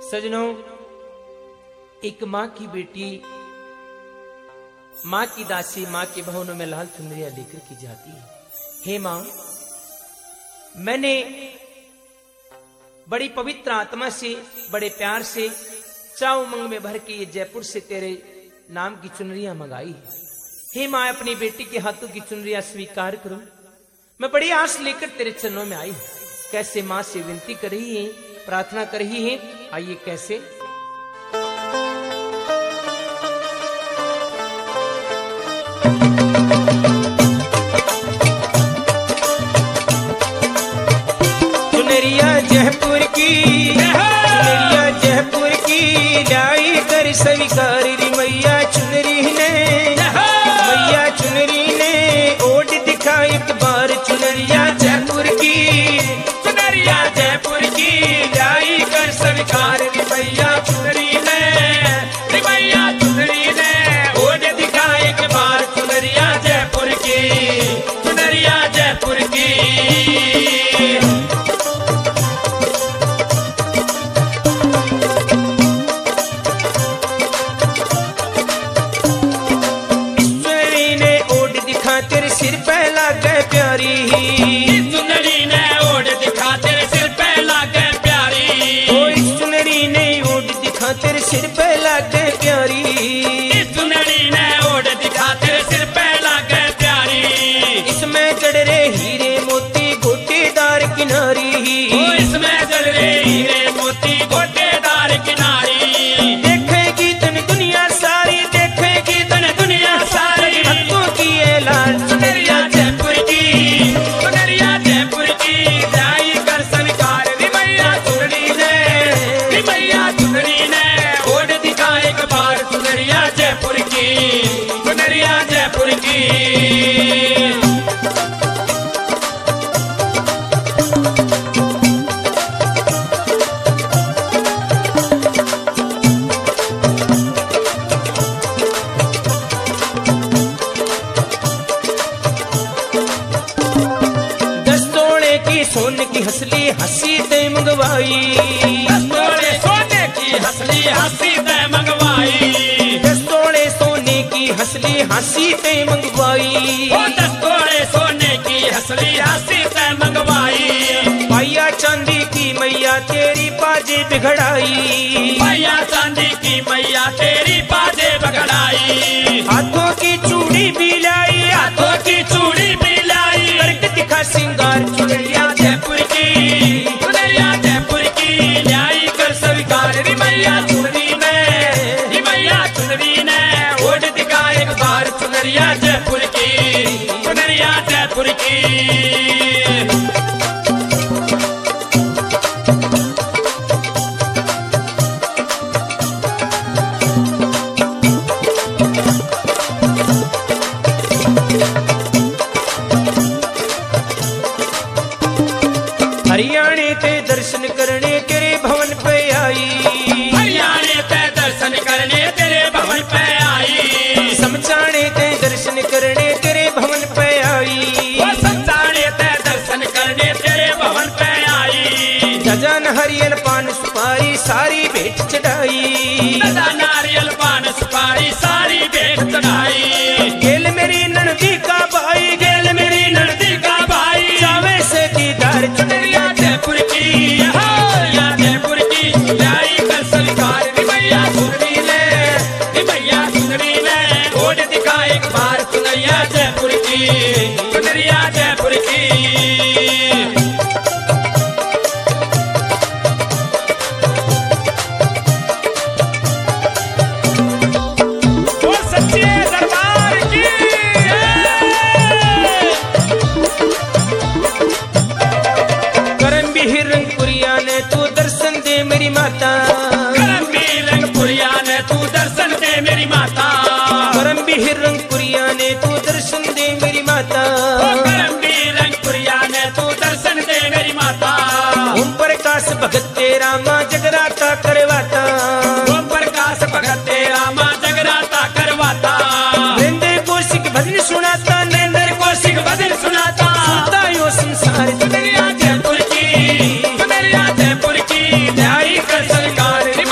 सजनों, एक माँ की बेटी माँ की दासी माँ के भवनों में लाल चुनरिया लेकर की जाती है। हे माँ, मैंने बड़ी पवित्र आत्मा से बड़े प्यार से चाव उमंग में भर के ये जयपुर से तेरे नाम की चुनरिया मंगाई है। हे माँ, अपनी बेटी के हाथों की चुनरिया स्वीकार करो। मैं बड़ी आस लेकर तेरे चरणों में आई हूं। कैसे माँ से विनती कर रही है, प्रार्थना कर रही है। आइए कैसे। चुनरिया जयपुर की, चुनरिया जयपुर की लाई कर स्वीकार री मैया चुनरी ने, मैया चुनरी ने ओट दिखा एक बार। चुनरिया जयपुर की, चुनरिया जयपुर की लाई कर स्वीकार री मैया चुनरी ने, मैया चुनरी ने ओट दिखा एक बार। चुनरिया जयपुर की, चुनरिया जयपुर की। तेरे सिर पे लागे प्यारी, चुनरी ने ओढ़ दिखा तेरे सिर पे लागे प्यारी। ओ इस चुनरी ने ओढ़ दिखा तेरे सिर पे लागे प्यारी, इस चुनरी ने ओढ़ दिखा तेरे सिर पे लागे प्यारी। इसमें जड़ रहे हीरे मोती गोटेदार किनारी, ओ इसमें जड़ रहे हीरे मोती गोटेदार किनारी। देखेगी तन दुनिया सारी, देखेगी तन दुनिया सारी। भक्तों की ये लाल चुनरिया जयपुर की, चुनरिया जयपुर की लाई कर स्वीकार री मैया चुनरी ने, री मैया चुनरी ने ओढ़ दिखा एक बार। चुनरिया जयपुर की, चुनरिया जयपुर की। सोने की हंसली हंसी ते मंगवाई, दस्तोड़े सोने की हंसली हंसी ते मंगवाई। दस्तोड़े सोने की हंसली हंसी ते मंगवाई, ओ दस्तोड़े सोने की हंसली हंसी ते मंगवाई। पाया चांदी की मैया तेरी बाजे बिगड़ाई, पाया चांदी की मैया तेरी बाजे बिगड़ाई। हाथों की चूड़ी भी लाई, हाथों की चूड़ी भी लाई। करके दिखा सिंगार चुनरिया जयपुर की, चुनरिया जयपुर की लाई कर स्वीकार री मैया चुनरी ने, री मैया चुनरी ने ओढ़ दिखा एक बार। चुनरिया जयपुर की, चुनरिया जयपुर की। हरियाणे ते दर्शन करने तेरे भवन पे आई, हरियाणे ते दर्शन करने तेरे भवन पे आई। समझाने ते दर्शन करने तेरे भवन पे आई, समझाने ते दर्शन करने तेरे भवन पे आई। गजा नारियल पान सुपारी सारी भेंट चढ़ाई, गजा नारियल पान सुपारी सारी भेंट चढ़ाई। गेल मेरी ननदी का भाई, गेल मेरी ननदी का भाई। जावे से दीदार चुनरिया जयपुर की, चुनरिया जयपुर की लाई कर स्वीकार री मैया चुनरी ने, री मैया चुनरी ने ओढ़ दिखा एक बार। चुनरिया जयपुर की, चुनरिया जयपुर की। तू दर्शन दे मेरी माता, करम्बी रंगपुरिया ने तू दर्शन दे मेरी माता। करम्बी रंगपुरिया ने तू दर्शन दे मेरी माता, करम्बी रंगपुरिया ने तू दर्शन दे मेरी माता। ओम प्रकाश भगत तेरा माँ जगराता करवाता, ओम प्रकाश भगत तेरा माँ जगराता करवाता। नरेंद्र कौशिक भजन सुनाता, नरेंद्र कौशिक भजन सुनाता। सुनता यो संसार चुनरिया जयपुर की, चुनरिया जयपुर की लाई कर सरकार।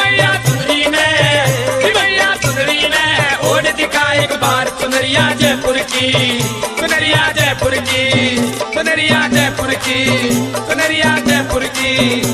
जयपुर की, सुनरिया जयपुर की, सुनरिया जयपुर की, सुनरिया जयपुर की।